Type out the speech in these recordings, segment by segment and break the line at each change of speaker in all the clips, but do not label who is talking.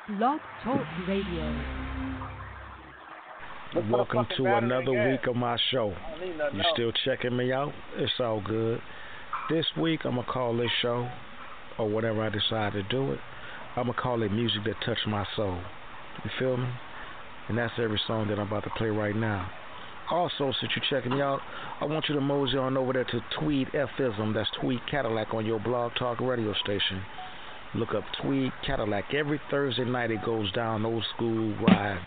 Blog Talk Radio.
Welcome to another week of my show. You still checking me out? It's all good. This week, I'm going to call this show, or whatever I decide to do it, I'm going to call it Music That Touched My Soul. You feel me? And that's every song that I'm about to play right now. Also, since you're checking me out, I want you to mosey on over there to Tweed F-ism. That's Tweed Cadillac on your Blog Talk radio station. Look up Tweed Cadillac. Every Thursday night it goes down, old school ride.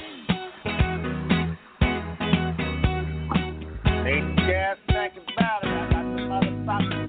Ain't gas thinking about it. I got the motherfucking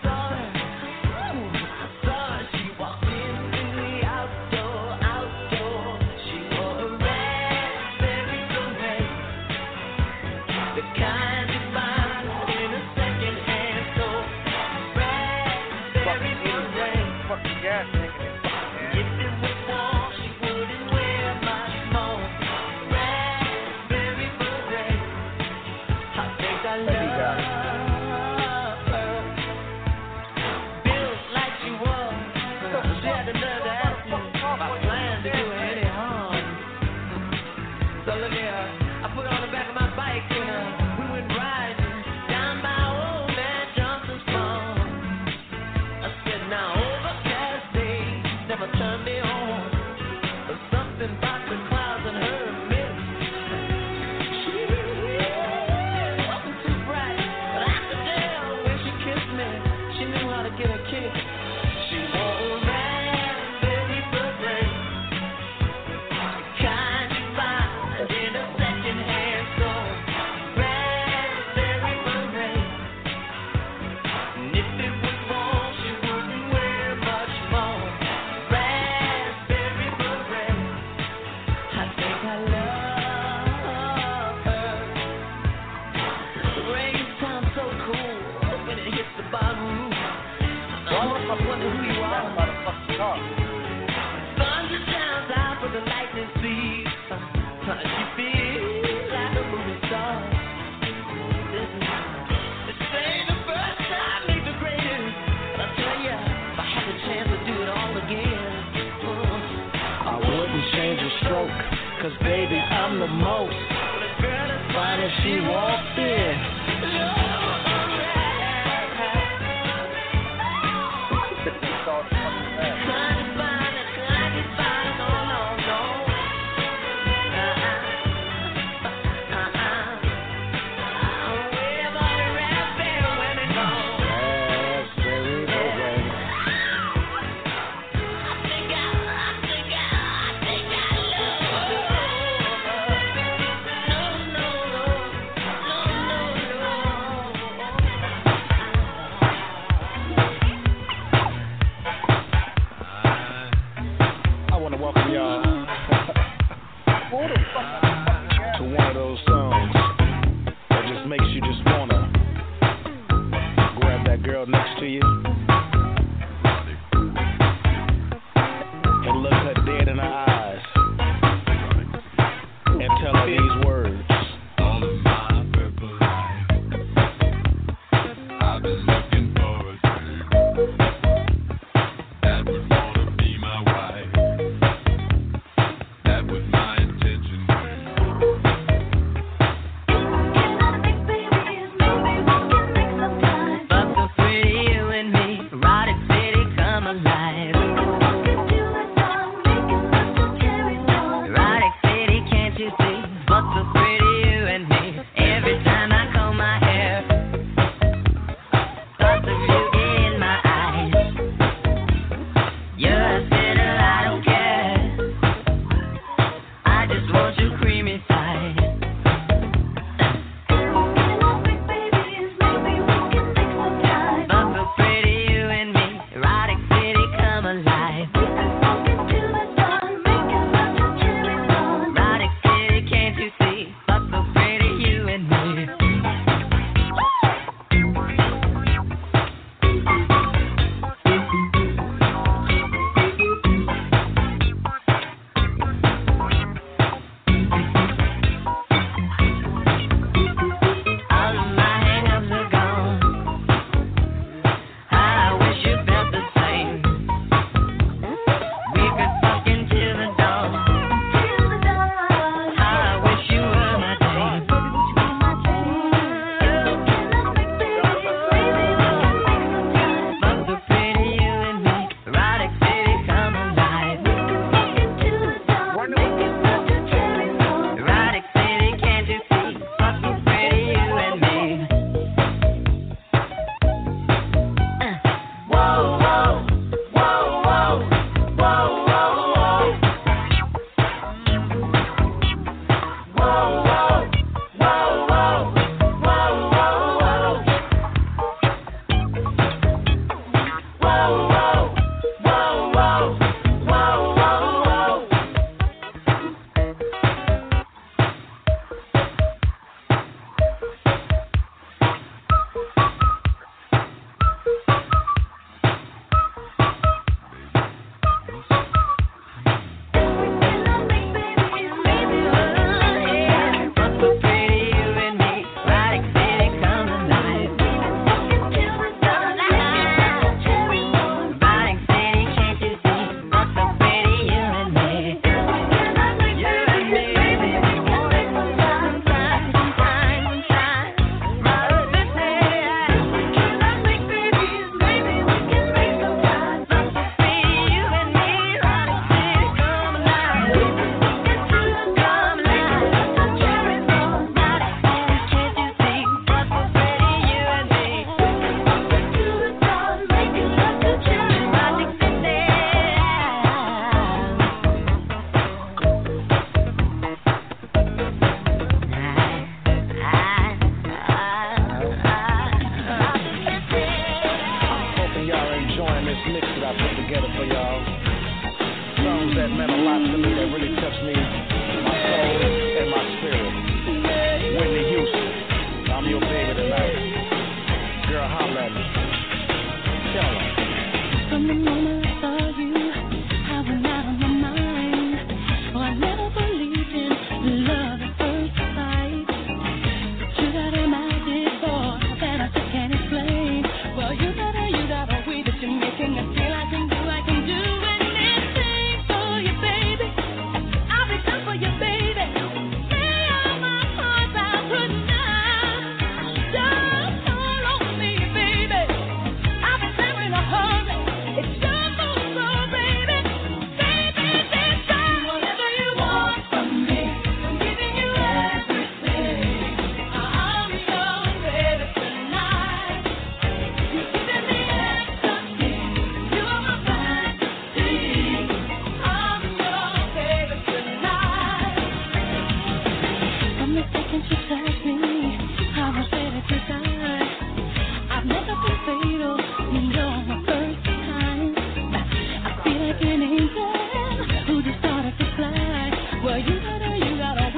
outdoor. She feels like a movie star. This ain't the first time, ain't the greatest. I tell ya, if I had the chance to do it all again,
I wouldn't change a stroke, 'cause baby, I'm the most. Fine if she walked in.
I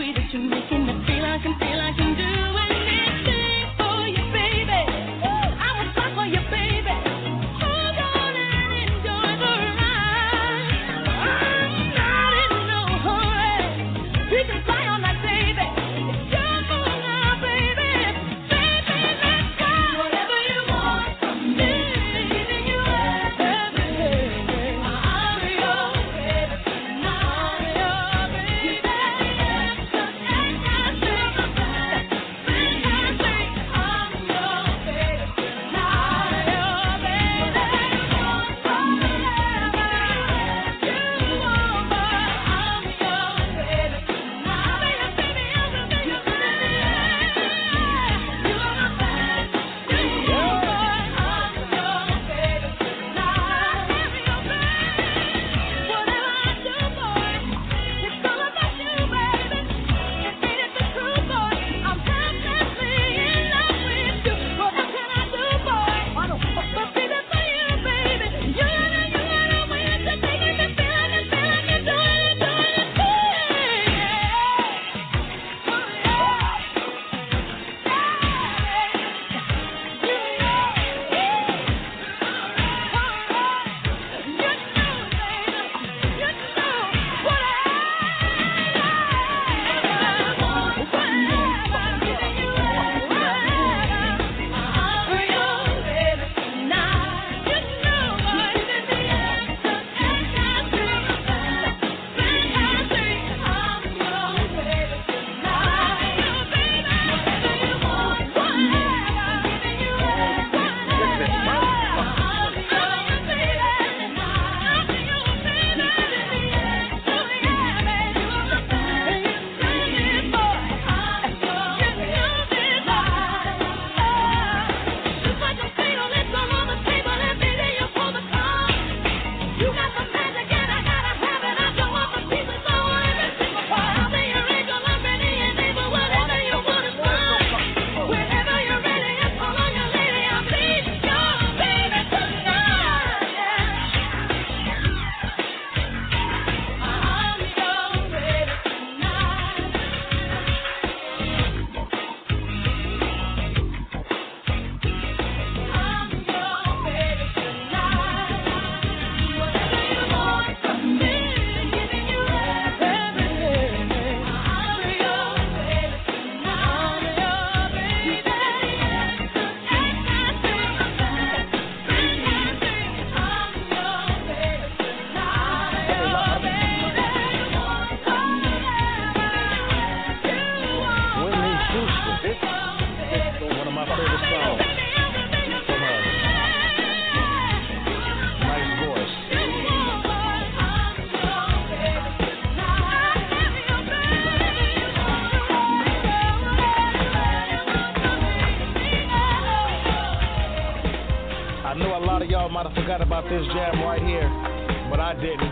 might have forgot about this jam right here, but I didn't.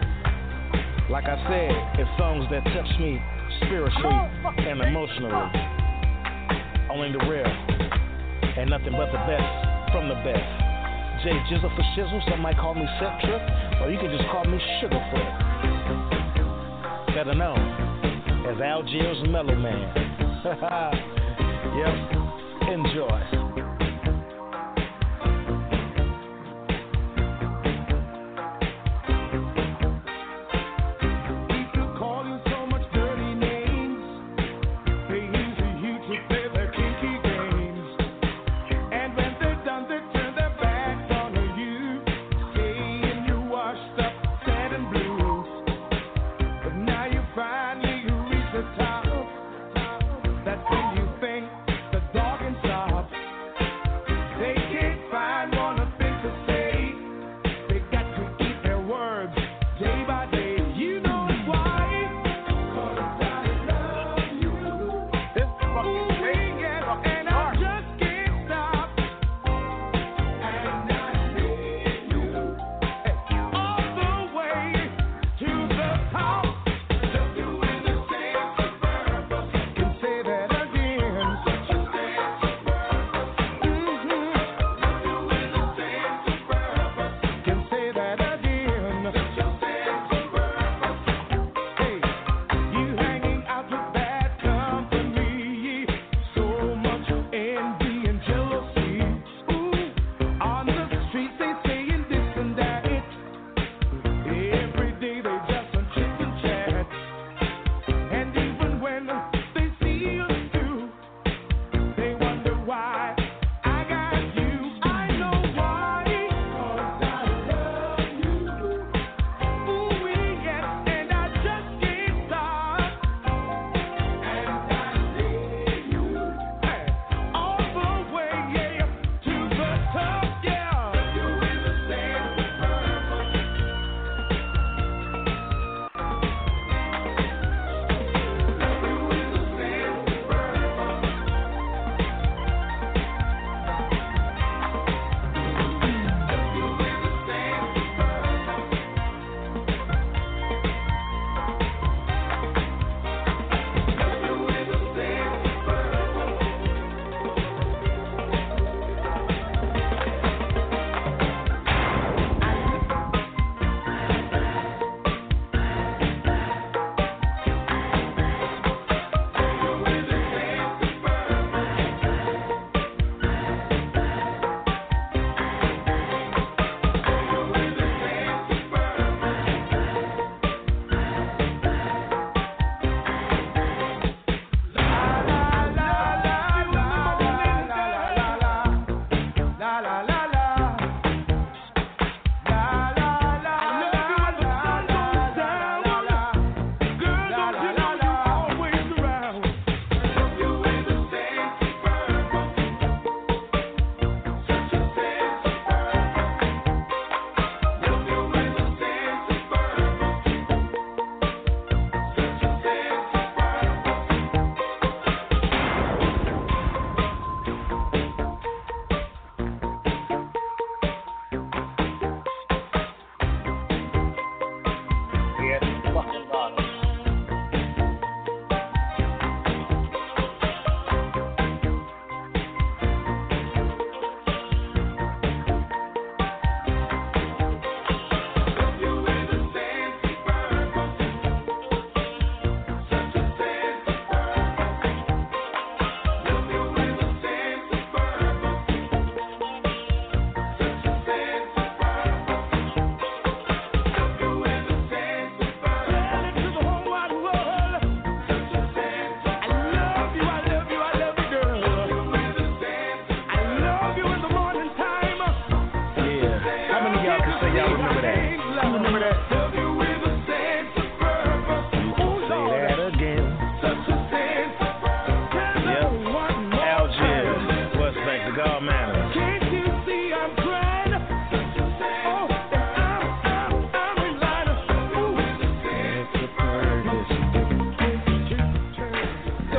Like I said, it's songs that touch me spiritually and emotionally. Only the real, and nothing but the best from the best. Jay Jizzle for Shizzle, some might call me Set Trip, or you can just call me Sugarfoot. Better known as Algiers Mellow Man. Yep, enjoy.
That's when you think the dog and stop.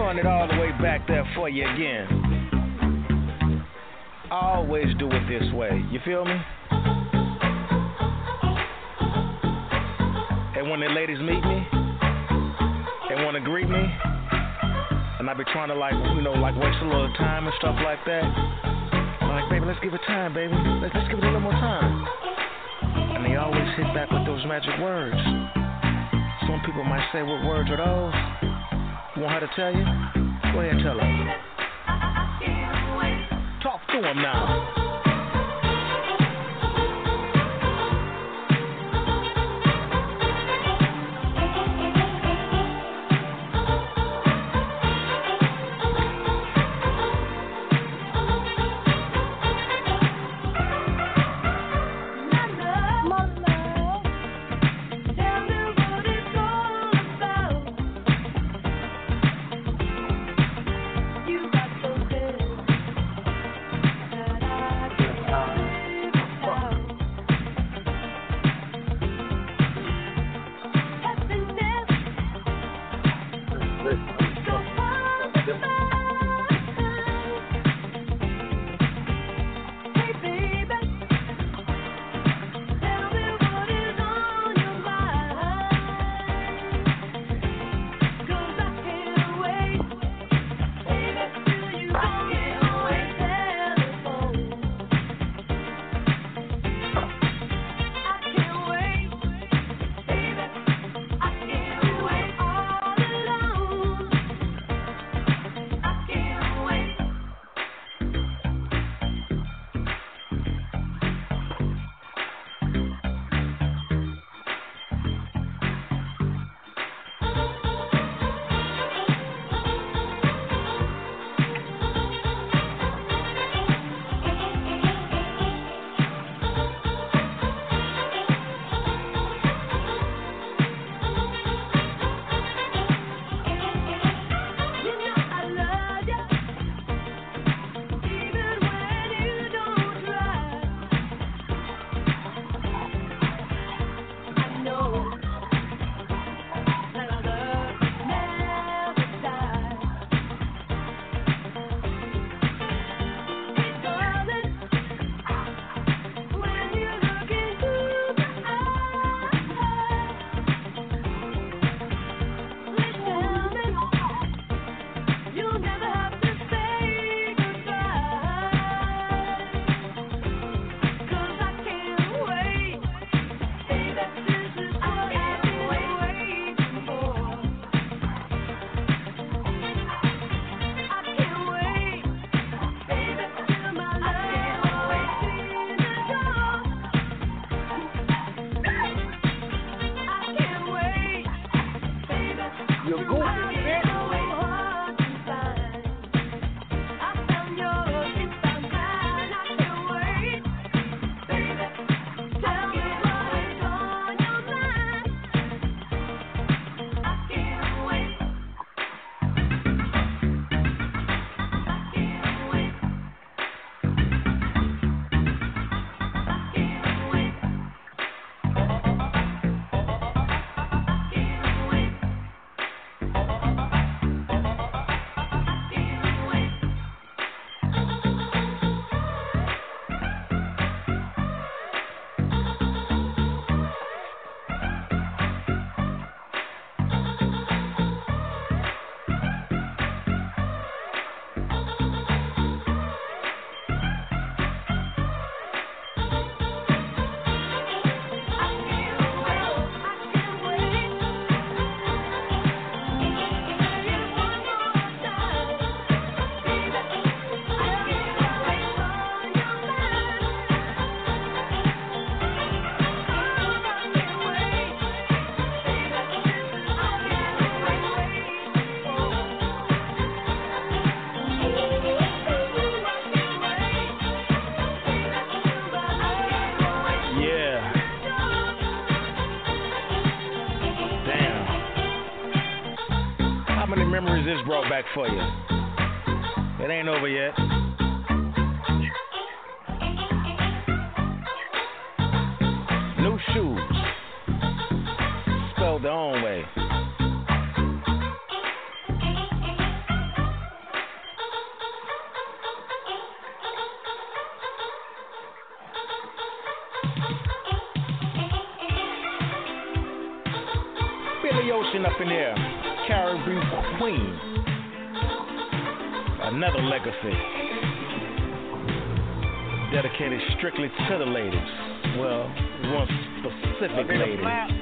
run it all the way back there for you again. I always do it this way, you feel me? And when the ladies meet me, they want to greet me, and I be trying to like waste a little time and stuff like that. I'm like, baby, let's give it time, baby. Let's give it a little more time. And they always hit back with those magic words. Some people might say, what words are those? You want her to tell you? Go ahead and tell her. Talk to them now. memories this brought back for you. It ain't over yet. New shoes, spelled their own way. up in there, Caribou Queen. Another legacy. Dedicated strictly to the ladies. Well, one specific lady.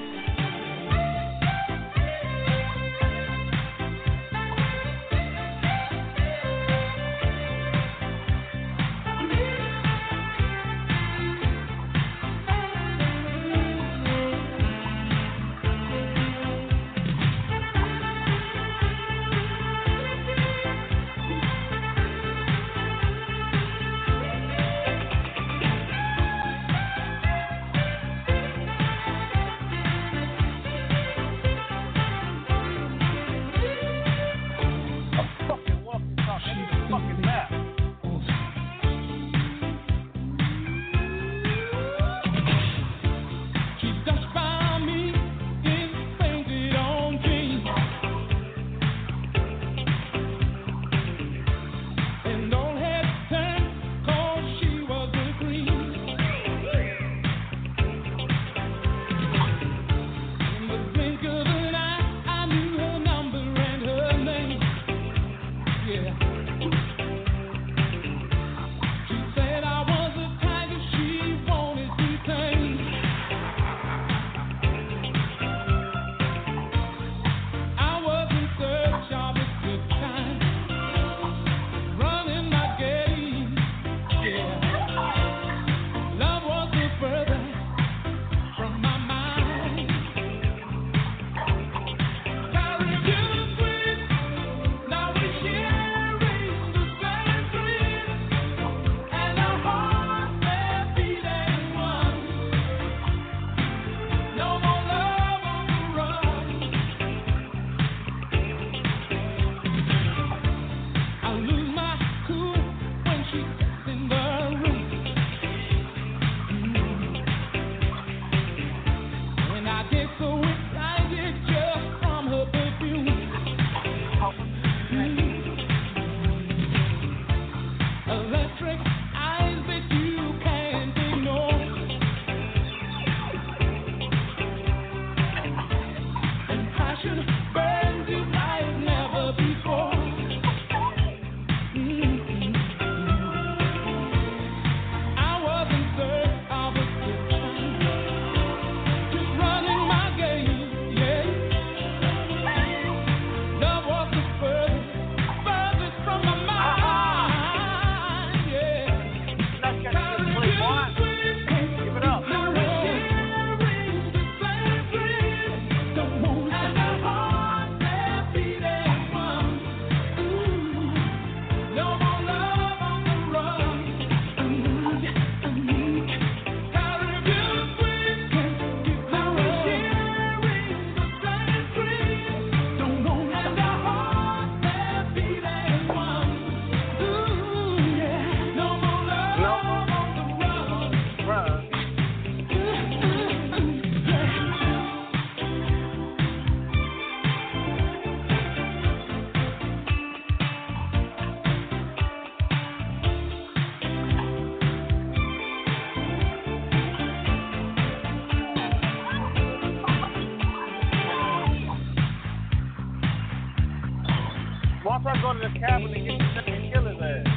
Once I go to the cabin and get the and kill his ass.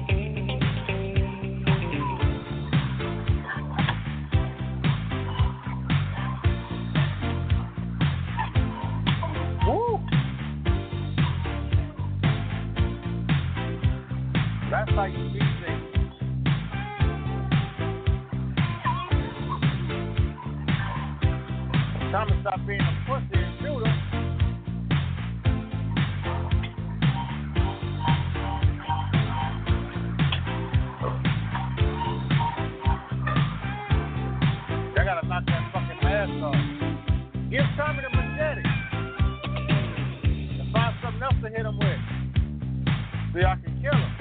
Woo! That's how you beat things. Time to stop being a pussy and shoot him. Knock that fucking mask off. Give Tommy the machete. And find something else to hit him with. So y'all can kill him.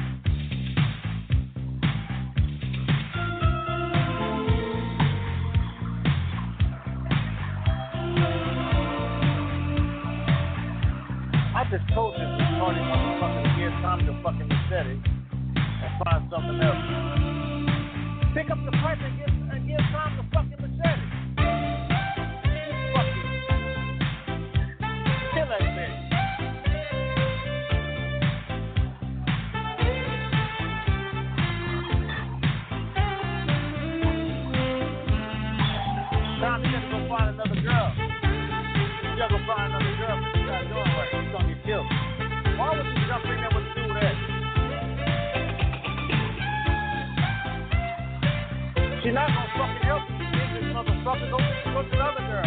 I just told this retarded motherfucker to give Tommy the fucking machete and find something else. Pick up the pipe and give Tommy the fucking machete. Kill nothing that would do that. She's not gonna fucking help you. This motherfucker go to the other girl.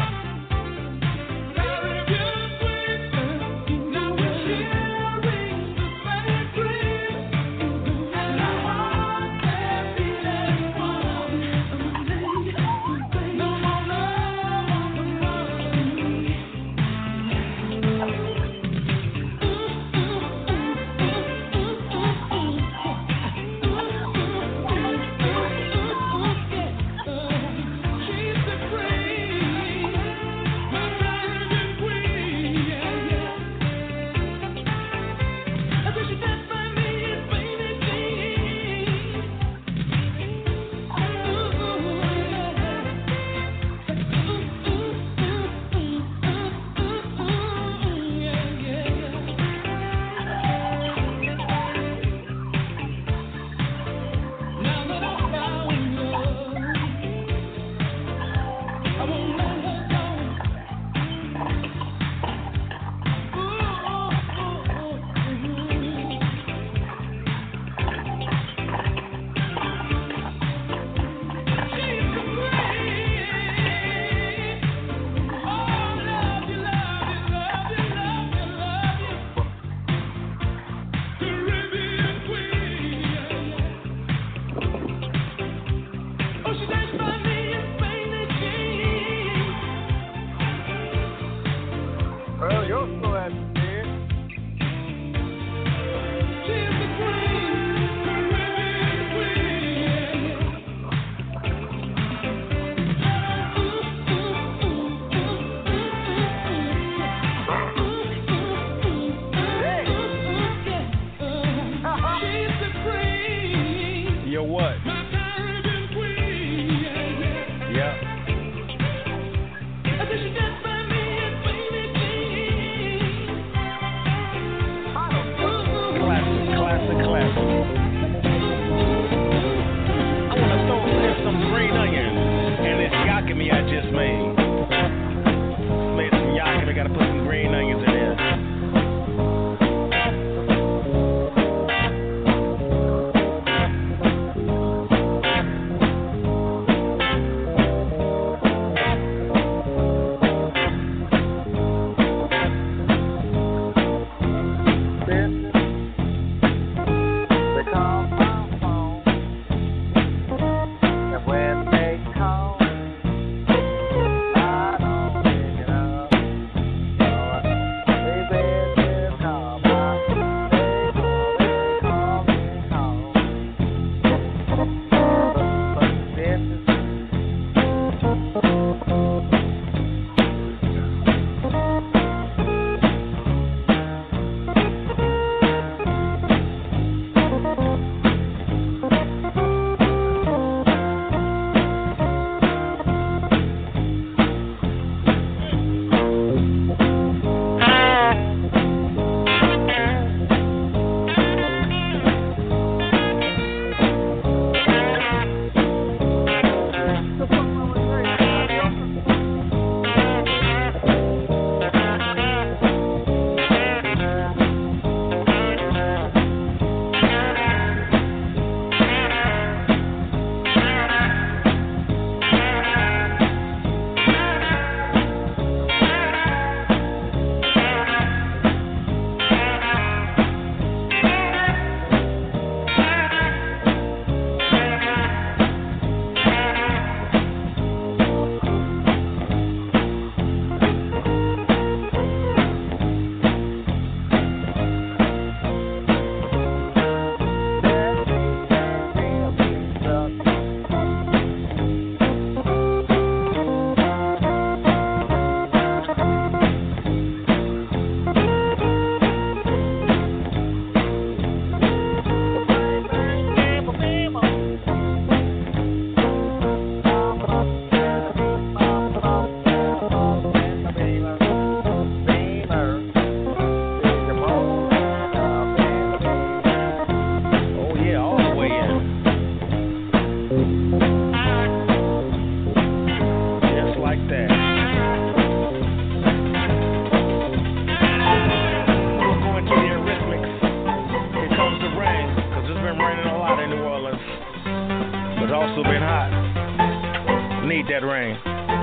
that rain.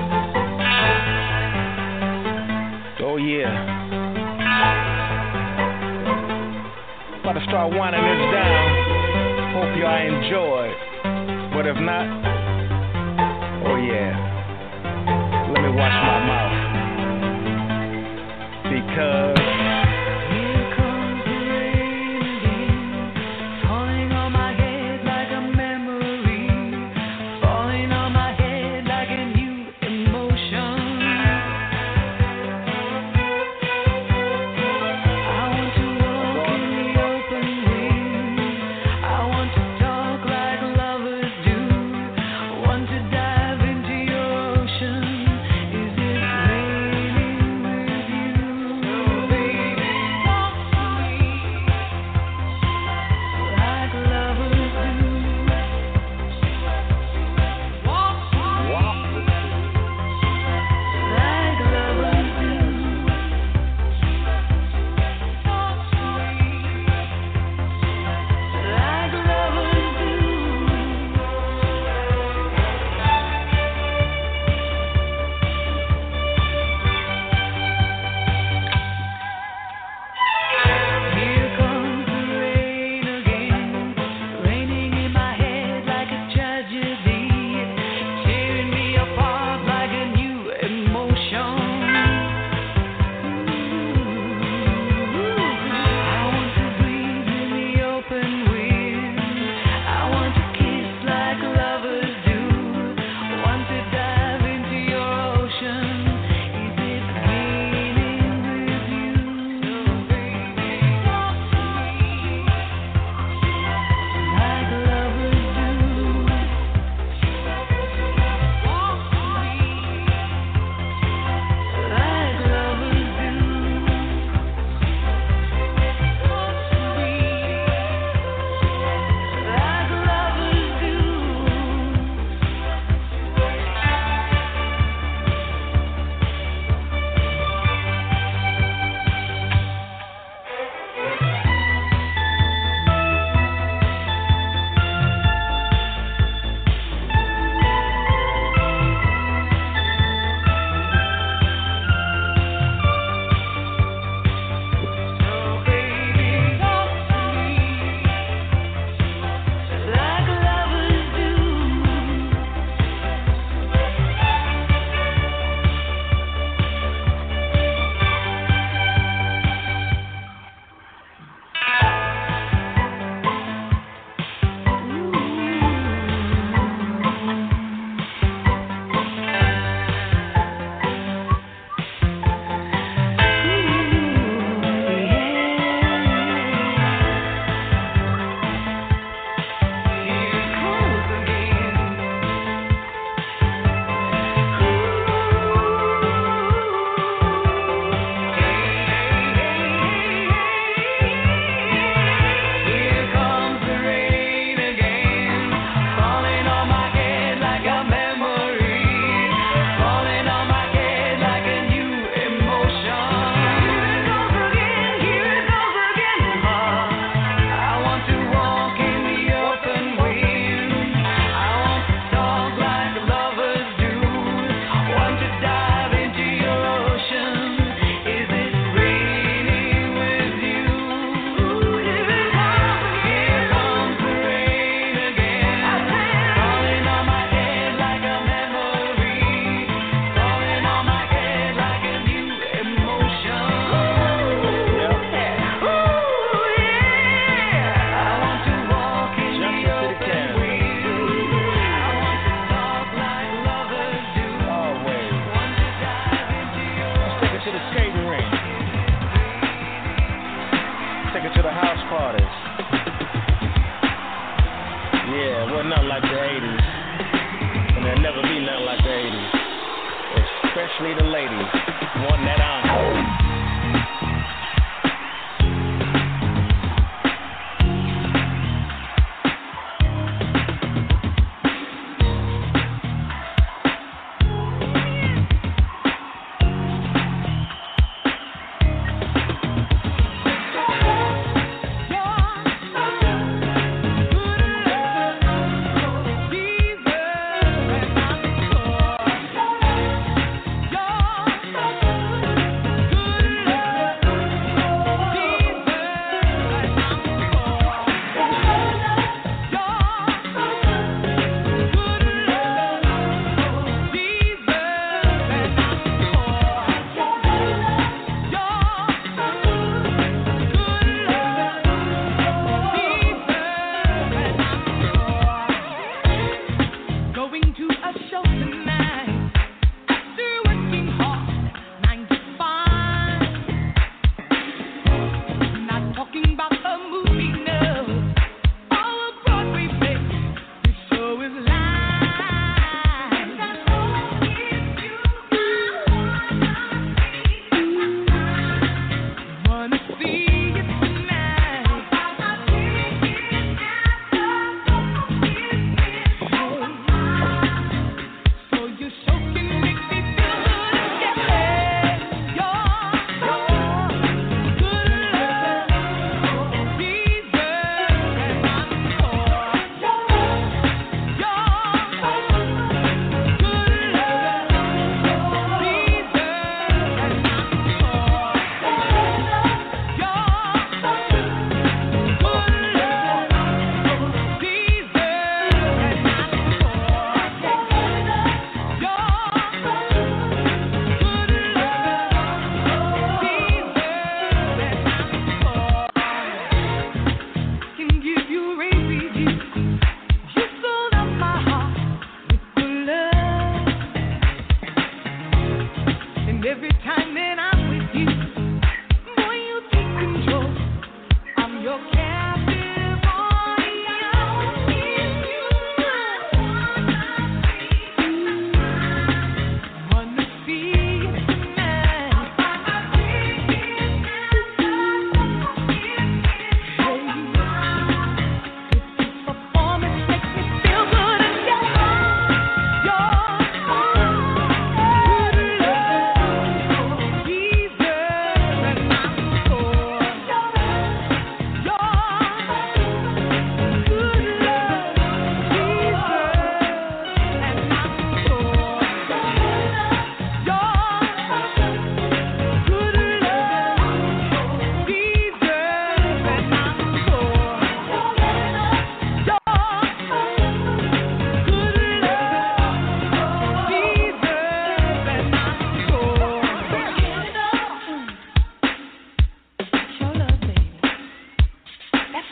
Oh yeah. About to start winding this down. Hope y'all enjoyed. But if not, oh yeah. Let me wash my mouth. Because especially the ladies, want that encore.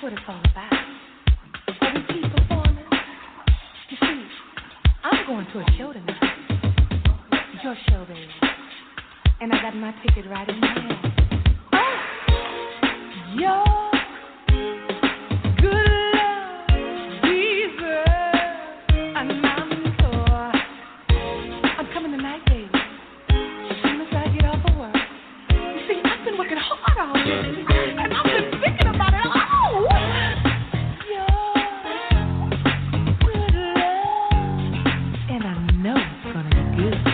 what it's all about. Are we keep performing? You see, I'm going to a show tonight. Your show, baby. And I got my ticket right in my hand. Oh, your good love deserves an encore. I'm coming tonight, baby. As soon as I get off of work. You see, I've been working hard all day. And I've been thinking about it. Oh! Your good love. And I know it's gonna be good.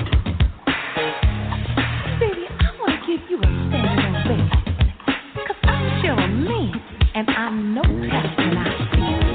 Baby, I wanna give you a standing ovation. 'Cause I'm sure a man, and I know that's when I see you.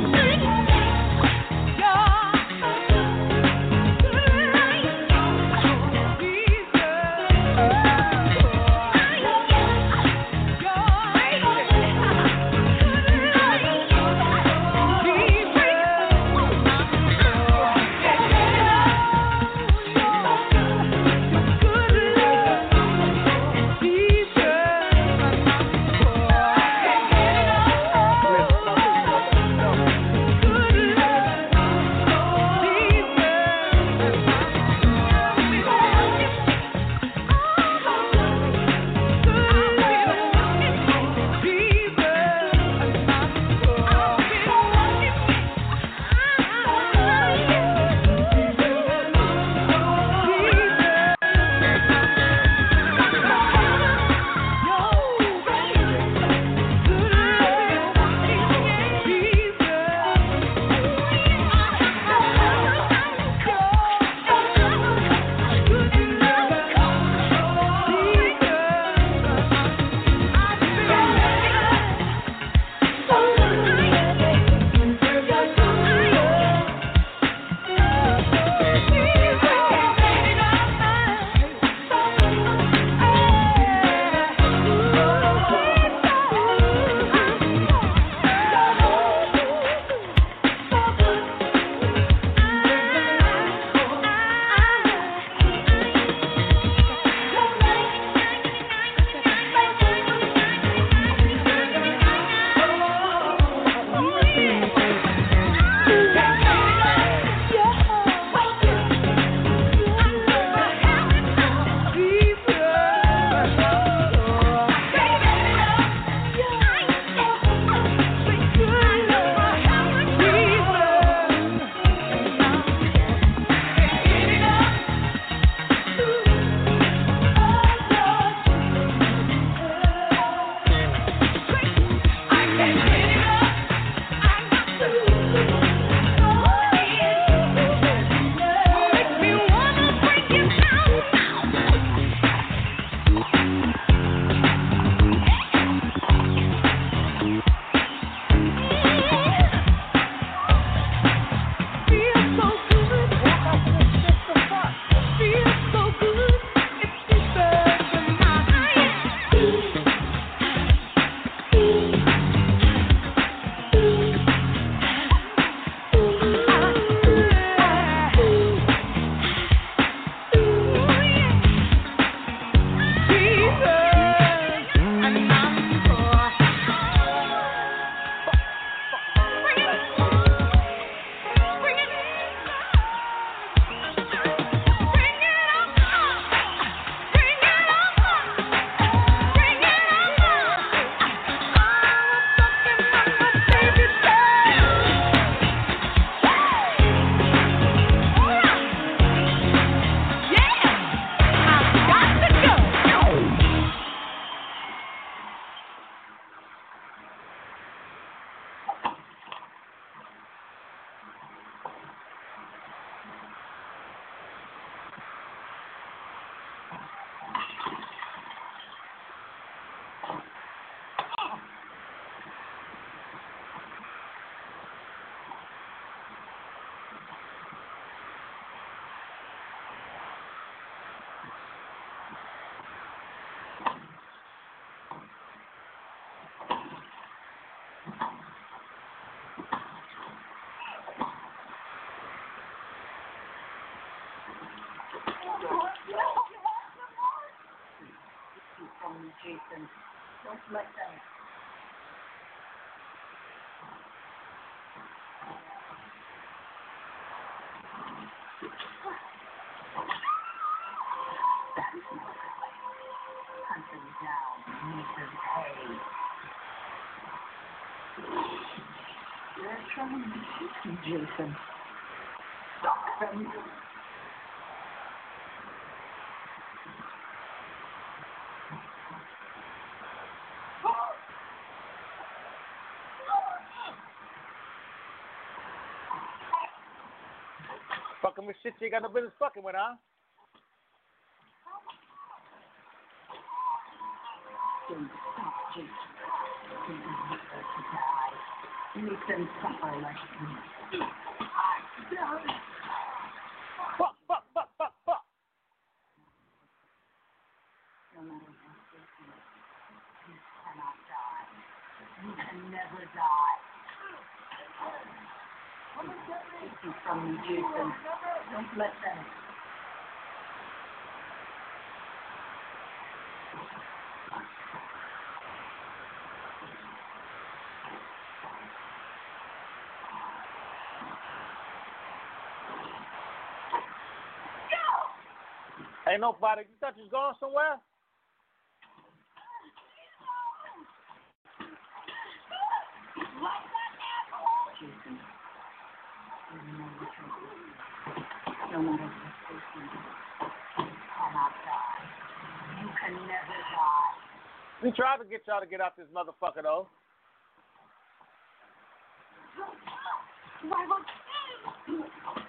Jason. Don't let them. They're trying to keep you, Jason. Stop them.
Fucking with shit you ain't got no business fucking with, huh?
Don't stop, Jason. You deserve to die. Make them suffer like me.
Fuck, fuck, fuck, fuck, fuck.
No matter what they do, you cannot die. You can never die. Take you from me, Jason. Don't let them.
Ain't nobody. You thought you was going somewhere?
Jason, you know the truth. No matter what they do, you cannot die. You can never die.
We tried to get y'all to get out this motherfucker, though.
Why won't you?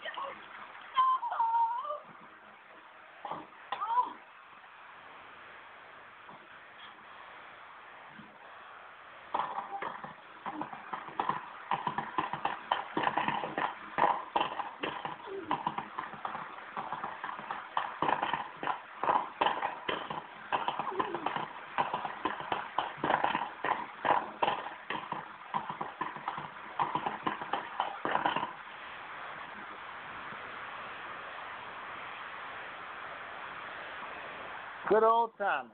Good old timing.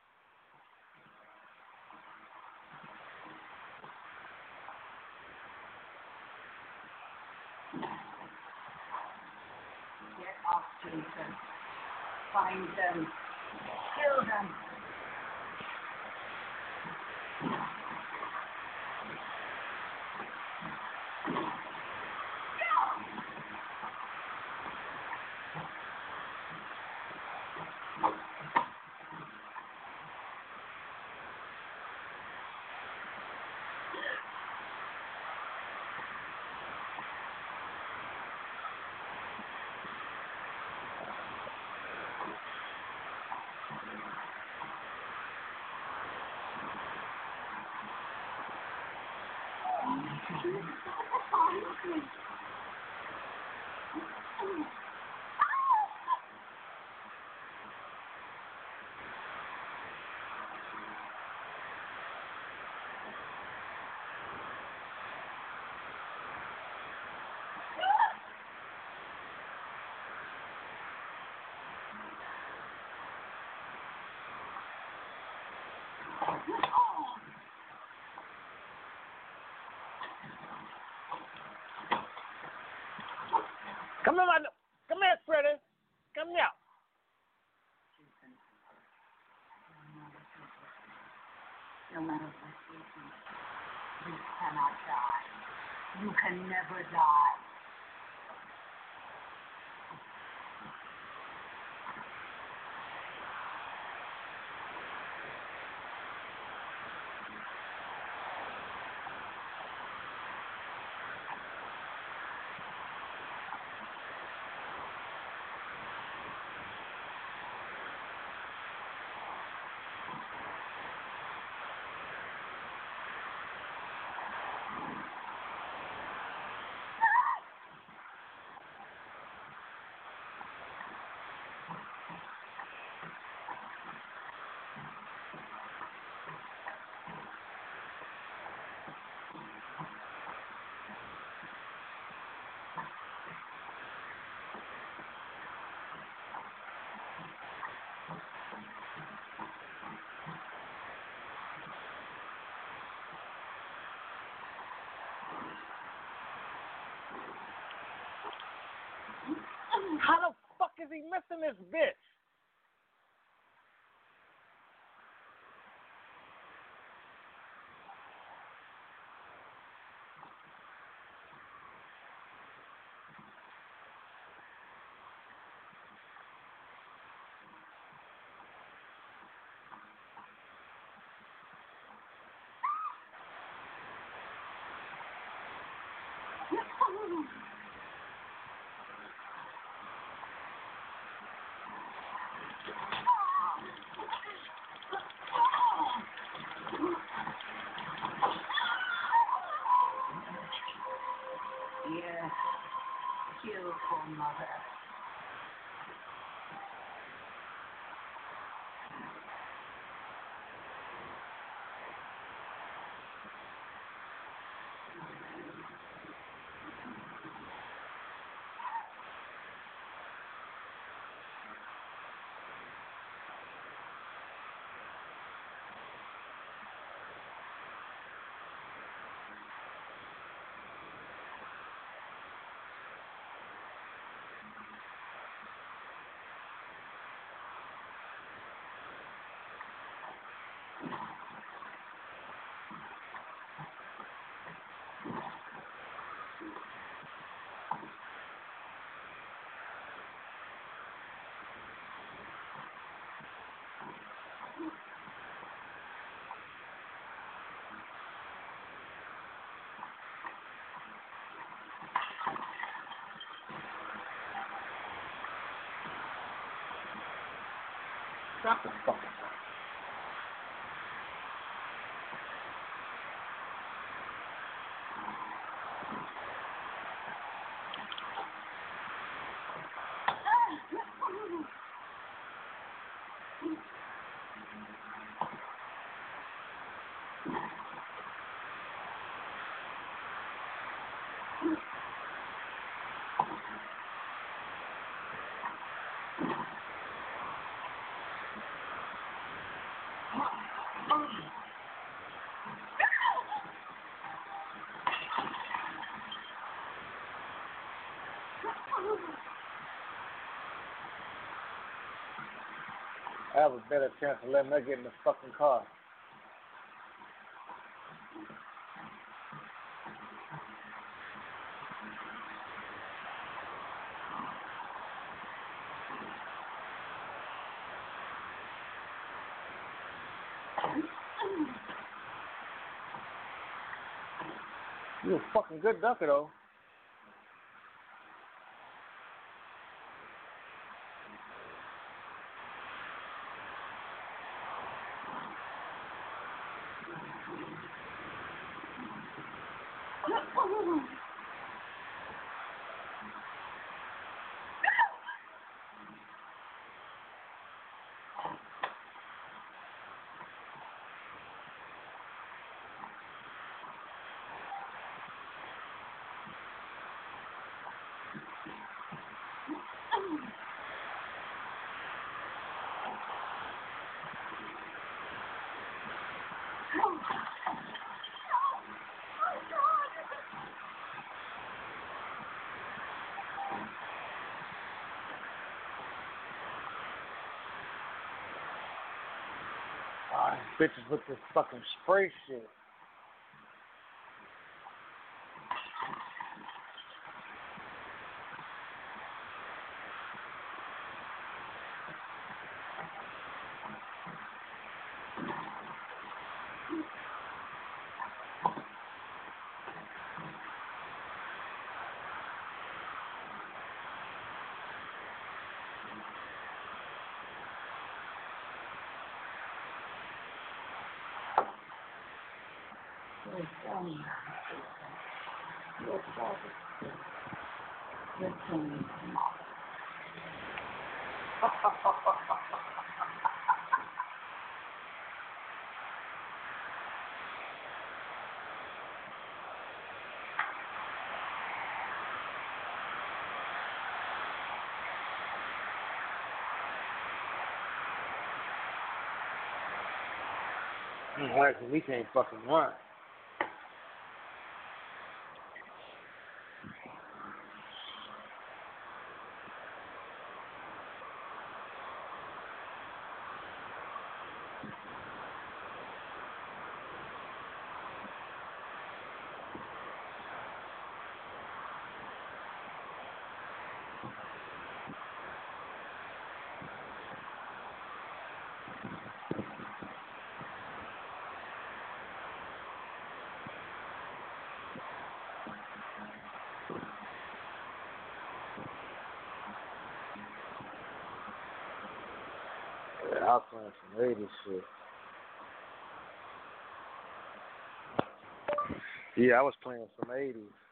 Get off, Jason. Find them. Kill them.
Come here, Freddy. Come here.
No matter what you do, you cannot die. You can never die.
How the fuck is he missing this bitch?
Yes, beautiful mother.
Stop the fucking thing. I have a better chance of letting her get in the fucking car. You a fucking good ducker, though. Bitches with this fucking spray shit. We can't fucking run. I was playing some 80s shit. Yeah, I was playing some 80s.